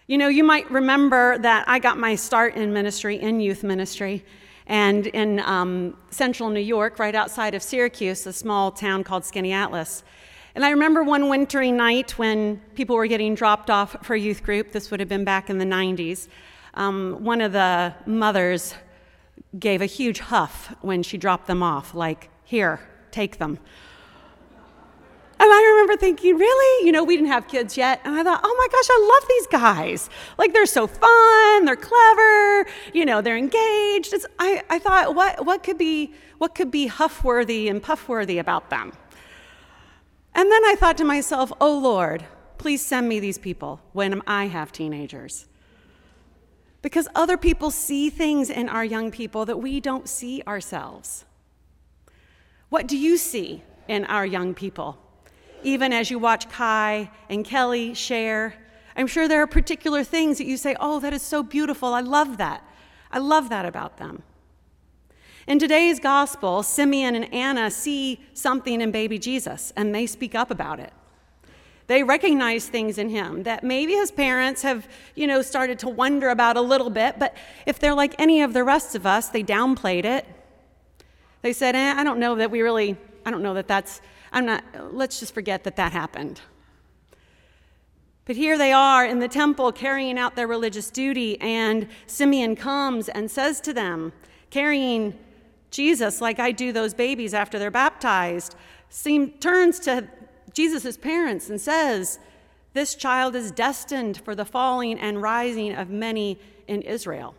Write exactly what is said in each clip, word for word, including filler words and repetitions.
You know, you might remember that I got my start in ministry, in youth ministry, and in um, central New York, right outside of Syracuse, a small town called Skaneateles. And I remember one wintry night when people were getting dropped off for youth group. This would have been back in the nineties. Um, one of the mothers gave a huge huff when she dropped them off, like, here, take them. And I remember thinking, really? You know, we didn't have kids yet. And I thought, oh my gosh, I love these guys. Like, they're so fun, they're clever, you know, they're engaged. It's, I, I thought, what, what could be, what could be huff-worthy and puff-worthy about them? And then I thought to myself, oh Lord, please send me these people when I have teenagers. Because other people see things in our young people that we don't see ourselves. What do you see in our young people? Even as you watch Kai and Kelly share, I'm sure there are particular things that you say, oh, that is so beautiful. I love that. I love that about them. In today's gospel, Simeon and Anna see something in baby Jesus, and they speak up about it. They recognize things in him that maybe his parents have, you know, started to wonder about a little bit, but if they're like any of the rest of us, they downplayed it. They said, eh, I don't know that we really, I don't know that that's, I'm not, let's just forget that that happened. But here they are in the temple carrying out their religious duty, and Simeon comes and says to them, carrying Jesus like I do those babies after they're baptized, seem, turns to Jesus' parents and says, this child is destined for the falling and rising of many in Israel.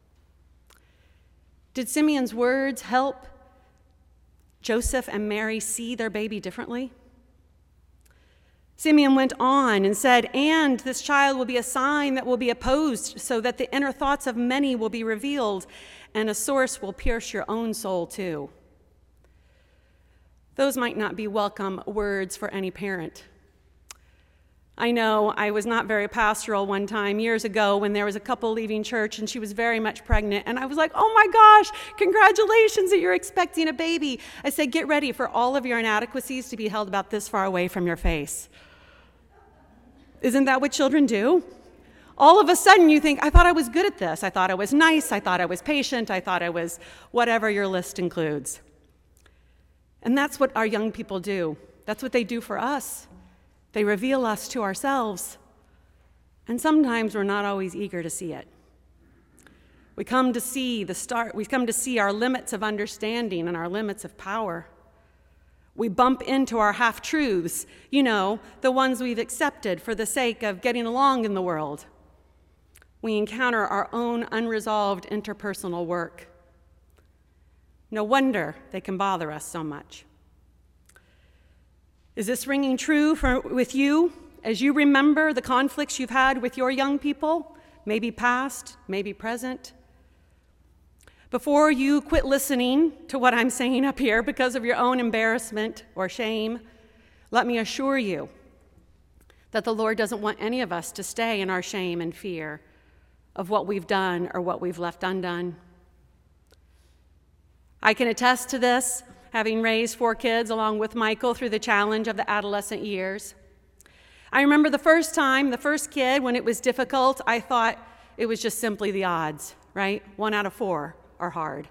Did Simeon's words help Joseph and Mary see their baby differently? Simeon went on and said, and this child will be a sign that will be opposed so that the inner thoughts of many will be revealed, and a source will pierce your own soul too. Those might not be welcome words for any parent. I know I was not very pastoral one time years ago when there was a couple leaving church and she was very much pregnant. And I was like, oh my gosh, congratulations that you're expecting a baby. I said, get ready for all of your inadequacies to be held about this far away from your face. Isn't that what children do? All of a sudden you think, I thought I was good at this. I thought I was nice. I thought I was patient. I thought I was whatever your list includes. And that's what our young people do. That's what they do for us. They reveal us to ourselves, and sometimes we're not always eager to see it. We come to see the start, we come to see our limits of understanding and our limits of power. We bump into our half-truths, you know, the ones we've accepted for the sake of getting along in the world. We encounter our own unresolved interpersonal work. No wonder they can bother us so much. Is this ringing true for, with you as you remember the conflicts you've had with your young people, maybe past, maybe present? Before you quit listening to what I'm saying up here because of your own embarrassment or shame, let me assure you that the Lord doesn't want any of us to stay in our shame and fear of what we've done or what we've left undone. I can attest to this, having raised four kids along with Michael through the challenge of the adolescent years. I remember the first time, the first kid, when it was difficult, I thought it was just simply the odds, right? One out of four are hard.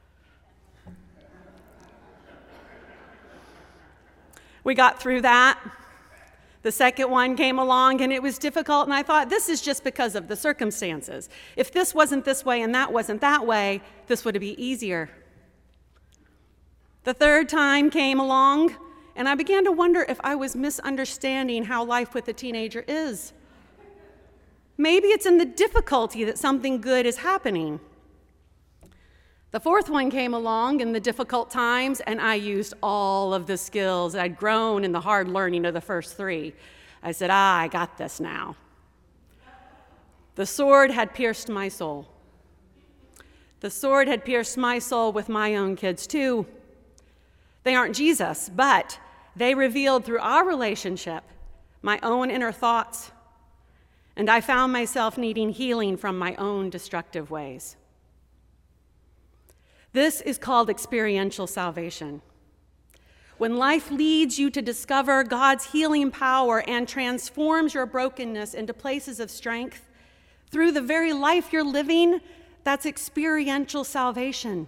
We got through that. The second one came along and it was difficult, and I thought, this is just because of the circumstances. If this wasn't this way and that wasn't that way, this would be easier. The third time came along, and I began to wonder if I was misunderstanding how life with a teenager is. Maybe it's in the difficulty that something good is happening. The fourth one came along in the difficult times, and I used all of the skills I'd grown in the hard learning of the first three. I said, ah, I got this now. The sword had pierced my soul. The sword had pierced my soul with my own kids, too. They aren't Jesus, but they revealed through our relationship my own inner thoughts, and I found myself needing healing from my own destructive ways. This is called experiential salvation. When life leads you to discover God's healing power and transforms your brokenness into places of strength, Through the very life you're living, that's experiential salvation.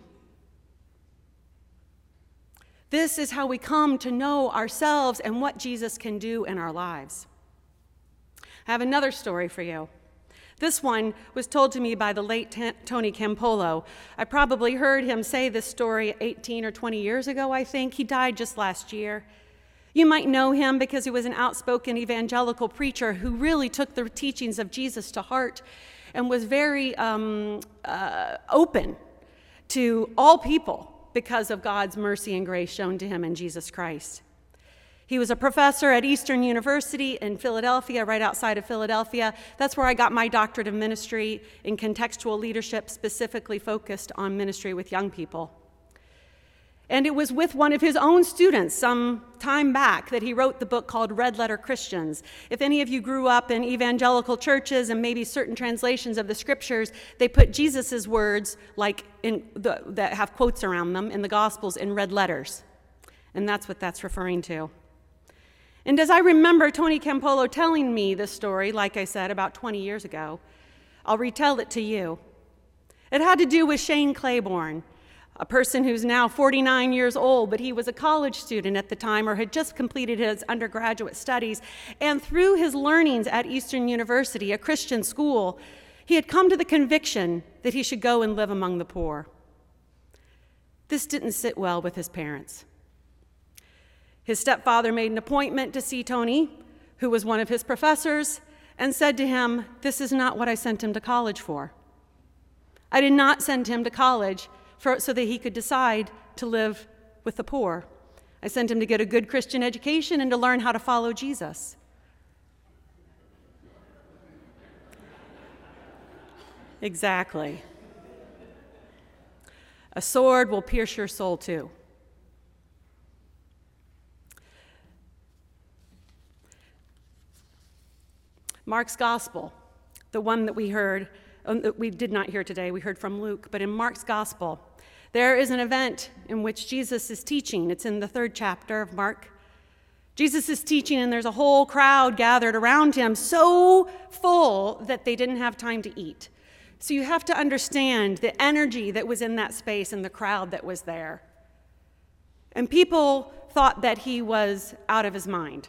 This is how we come to know ourselves and what Jesus can do in our lives. I have another story for you. This one was told to me by the late T- Tony Campolo. I probably heard him say this story eighteen or twenty years ago, I think. He died just last year. You might know him because he was an outspoken evangelical preacher who really took the teachings of Jesus to heart and was very um, uh, open to all people because of God's mercy and grace shown to him in Jesus Christ. He was a professor at Eastern University in Philadelphia, right outside of Philadelphia. That's where I got my doctorate of ministry in contextual leadership, specifically focused on ministry with young people. And it was with one of his own students some time back that he wrote the book called Red Letter Christians. If any of you grew up in evangelical churches and maybe certain translations of the scriptures, they put Jesus' words, like in the, that have quotes around them in the Gospels, in red letters. And that's what that's referring to. And as I remember Tony Campolo telling me this story, like I said, about twenty years ago, I'll retell it to you. It had to do with Shane Claiborne, a person who's now forty-nine years old, but he was a college student at the time or had just completed his undergraduate studies. And through his learnings at Eastern University, a Christian school, he had come to the conviction that he should go and live among the poor. This didn't sit well with his parents. His stepfather made an appointment to see Tony, who was one of his professors, and said to him, "This is not what I sent him to college for. I did not send him to college for, so that he could decide to live with the poor. I sent him to get a good Christian education and to learn how to follow Jesus." Exactly. A sword will pierce your soul too. Mark's gospel, the one that we heard, um, that we did not hear today, we heard from Luke, but in Mark's gospel, there is an event in which Jesus is teaching. It's in the third chapter of Mark. Jesus is teaching, and there's a whole crowd gathered around him, so full that they didn't have time to eat. So you have to understand the energy that was in that space and the crowd that was there. And people thought that he was out of his mind.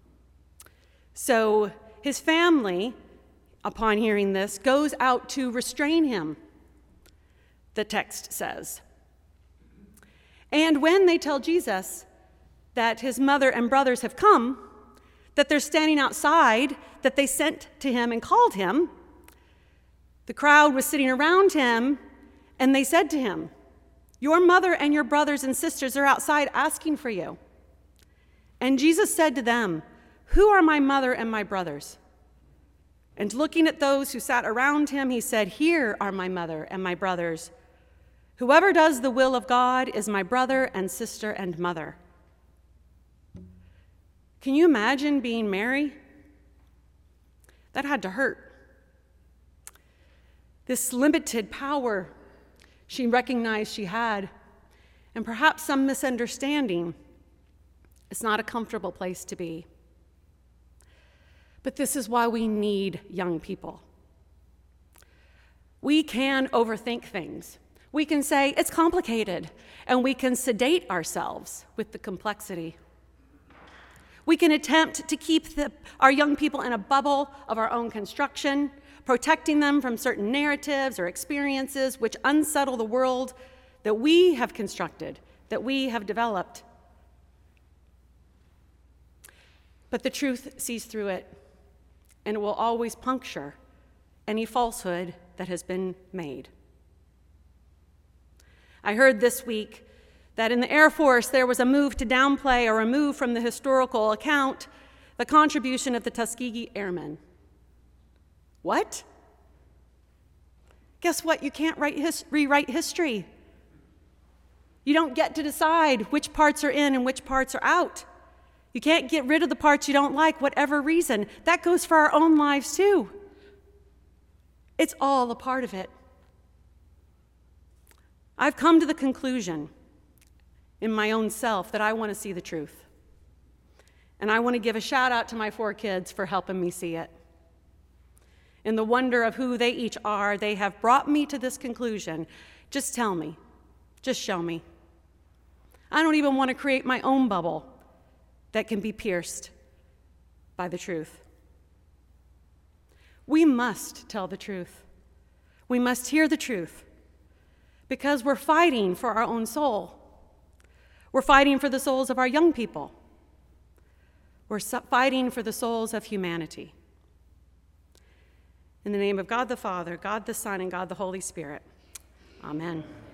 So his family, upon hearing this, goes out to restrain him, the text says. And when they tell Jesus that his mother and brothers have come, that they're standing outside, that they sent to him and called him, the crowd was sitting around him, and they said to him, "Your mother and your brothers and sisters are outside asking for you." And Jesus said to them, "Who are my mother and my brothers?" And looking at those who sat around him, he said, "Here are my mother and my brothers. Whoever does the will of God is my brother and sister and mother." Can you imagine being Mary? That had to hurt. This limited power she recognized she had, and perhaps some misunderstanding. It's not a comfortable place to be. But this is why we need young people. We can overthink things. We can say, it's complicated, and we can sedate ourselves with the complexity. We can attempt to keep the, our young people in a bubble of our own construction, protecting them from certain narratives or experiences which unsettle the world that we have constructed, that we have developed. But the truth sees through it, and it will always puncture any falsehood that has been made. I heard this week that in the Air Force there was a move to downplay or remove from the historical account the contribution of the Tuskegee Airmen. What? Guess what? You can't write his, rewrite history. You don't get to decide which parts are in and which parts are out. You can't get rid of the parts you don't like, whatever reason. That goes for our own lives too. It's all a part of it. I've come to the conclusion in my own self that I want to see the truth. And I want to give a shout out to my four kids for helping me see it. In the wonder of who they each are, they have brought me to this conclusion. Just tell me. Just show me. I don't even want to create my own bubble that can be pierced by the truth. We must tell the truth. We must hear the truth because we're fighting for our own soul. We're fighting for the souls of our young people. We're fighting for the souls of humanity. In the name of God the Father, God the Son, and God the Holy Spirit, amen.